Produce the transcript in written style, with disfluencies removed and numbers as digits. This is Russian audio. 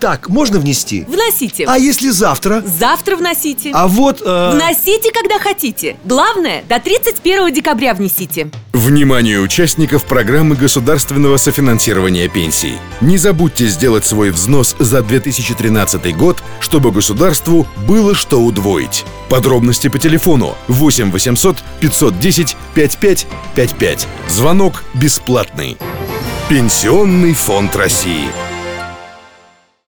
Так, можно внести? Вносите. А если завтра? Завтра вносите. А вот... Вносите, когда хотите. Главное, до 31 декабря внесите. Внимание участников программы государственного софинансирования пенсий. Не забудьте сделать свой взнос за 2013 год, чтобы государству было что удвоить. Подробности по телефону 8 800 510 5555. Звонок бесплатный. Пенсионный фонд России.